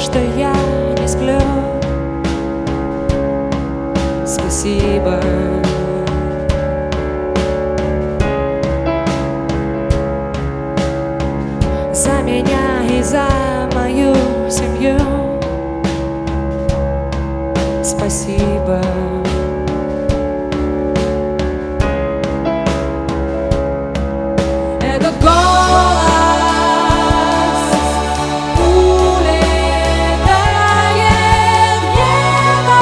что я не сплю. Спасибо. За меня и за мою семью. Спасибо. Этот голос улетает в небо,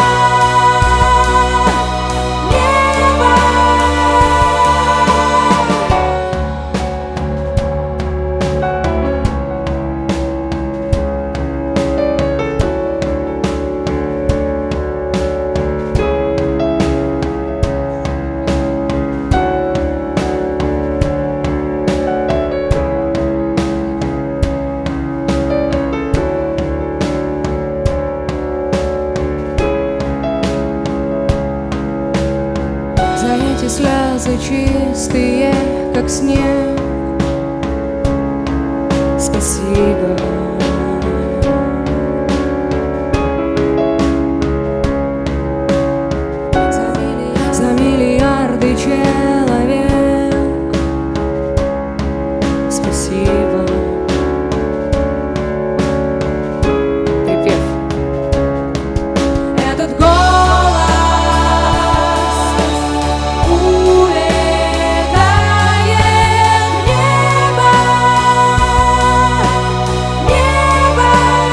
небо. За эти слезы чистые, как снег. Спасибо. За миллиарды человек. Спасибо. Припев. Этот голос улетает в небо, небо.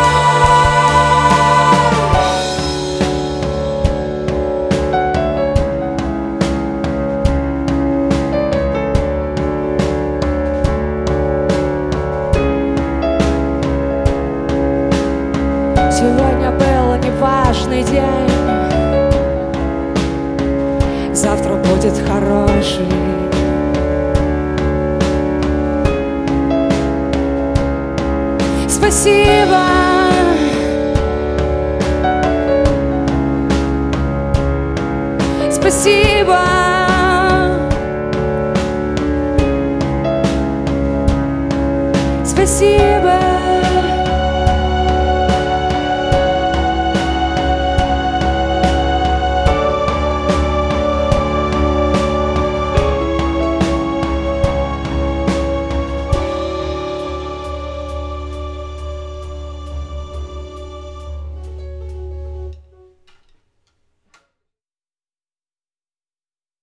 Сегодня был неважный день, завтра будет хороший. Спасибо.